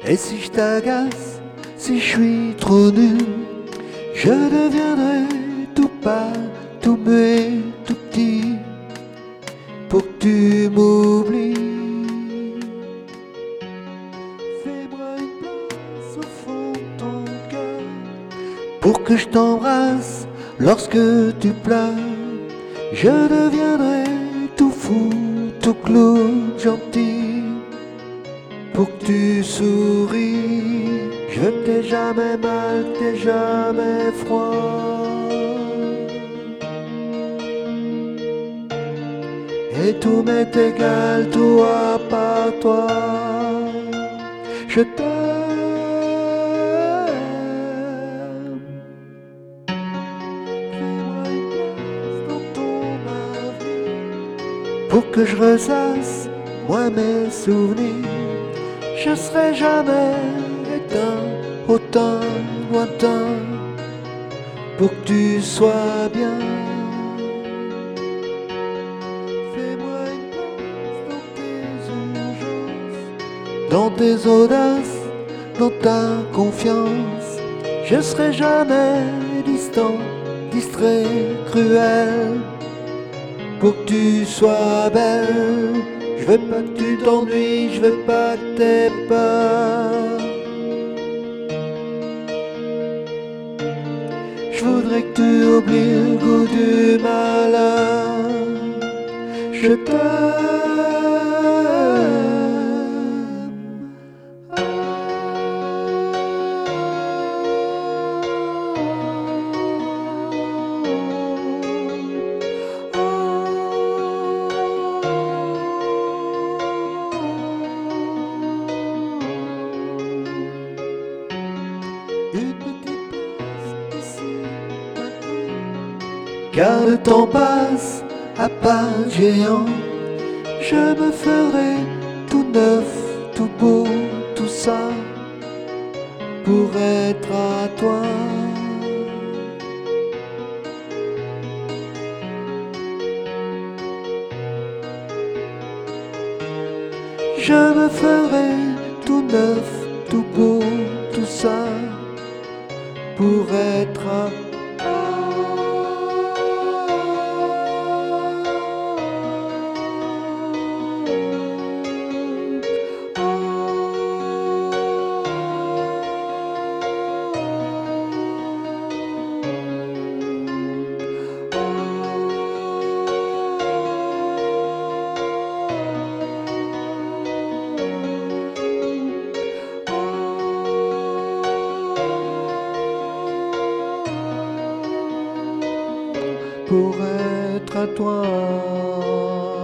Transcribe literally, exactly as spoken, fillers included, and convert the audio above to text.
Et si je t'agace, si je suis trop nul, je deviendrai tout pâle, tout muet, tout petit, pour que tu m'oublies. Fais-moi une place au fond de ton cœur, pour que je t'embrasse lorsque tu pleures. Je deviendrai tout fou, tout clown, gentil, pour que tu souris. Je t'ai jamais mal, t'ai jamais froid. Et tout m'est égal, tout à part toi. Je t'aime. Fais-moi une place dans ton avenir, pour que je ressasse, moi, mes souvenirs. Je serai jamais éteint, autant lointain, pour que tu sois bien. Fais-moi une place dans tes urgences, dans tes audaces, dans ta confiance. Je serai jamais distant, distrait, cruel, pour que tu sois belle. Je veux pas que tu t'ennuies, je veux pas que t'aies peur. Je voudrais que tu oublies le goût du malheur. Je t'aime. Une petite place ici, maintenant, car le temps passe à pas géant. Je me ferai tout neuf, tout beau, tout ça, pour être à toi. Je me ferai tout neuf, tout beau, tout ça, pour être à pour être à toi.